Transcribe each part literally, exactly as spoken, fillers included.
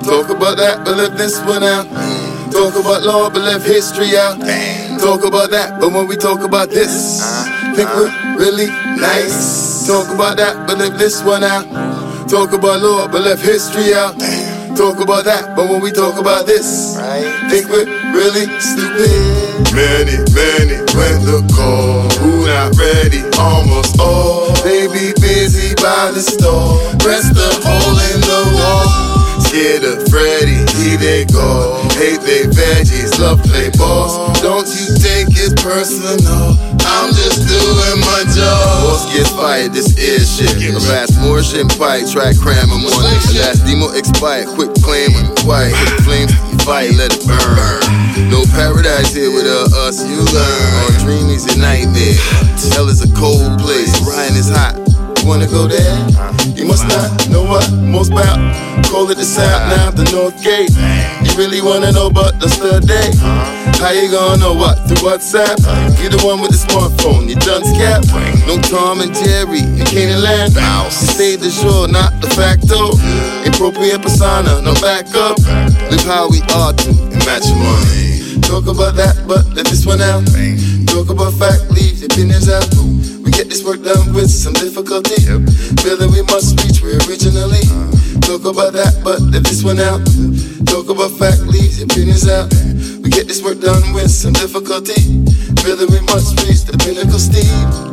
Talk about that, but left this one out. Talk about law, but left history out. Talk about that, but when we talk about this, think we're really nice. Talk about that, but left this one out. Talk about law, but left history out. Talk about that, but when we talk about this, think we're really stupid. Many, many went the call. Who not ready? Almost all. They be busy by the store. Press the hole in the wall. Scared of Freddy, he they go. Hate they veggies, love play balls. Don't you take it personal, I'm just doing my job. Boss gets fired, this is shit. The last more shit pie, try cramming one. The last demo expired, quick claim and quiet. Hit the flames, fight, let it burn. No paradise here with uh, us, you learn. Our dream is a nightmare. Hell is a cold place, Ryan is hot. Wanna go there? You must not know what most about. Call it the south, now the north gate. You really wanna know about the third day? How you gonna know what? Through WhatsApp? You the one with the smartphone, you done cap. No Tom and Jerry in Canaan land. You stayed the shore, not the facto. Appropriate persona, no backup. Live how we are to in matrimony. Talk about that, but let this one out. Talk about fact, leave your opinions out. We get this work done with some difficulty. Feeling we must reach where originally. Talk about that, but let this one out. Talk about fact, leave your opinions out. We get this work done with some difficulty. Feeling we must reach the pinnacle, Steve.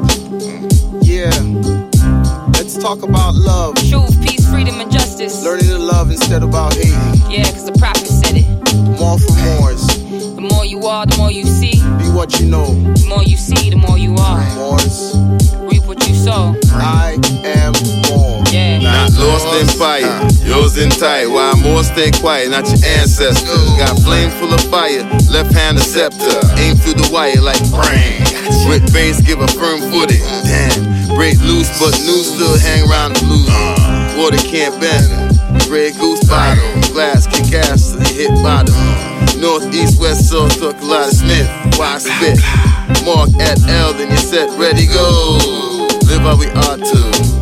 Yeah. Let's talk about love. Truth, peace, freedom, and justice. Learning to love instead of about hating. Yeah, cause the prophet said it. More for more. The more you are, the more you see. Be what you know. The more you see, the more you are. Moors. Reap what you sow. I am more. Yeah. Not lost in fire, yours in tight. While more stay quiet, not your ancestors. Got flame full of fire, left hand a scepter. Aim through the wire like brain. With bass, give a firm footing. Damn, break loose, but news still hang around the loose. Water can't bend. Red goose bottle, glass kick ass till you hit bottom. North, east, west, south, talk a lot of Smith. Why spit? Mark at L, then you set, ready, go. Live how we ought to.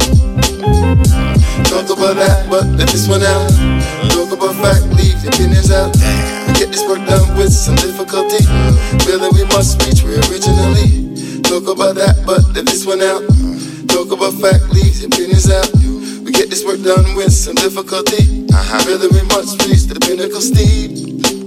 Talk about that, but let this one out. Talk about fact, leave your opinions out. We get this work done with some difficulty. Feeling we must reach where originally. Talk about that, but let this one out. Talk about fact, leave your opinions out. We get this work done with some difficulty. Feeling we must reach the pinnacle, Steve.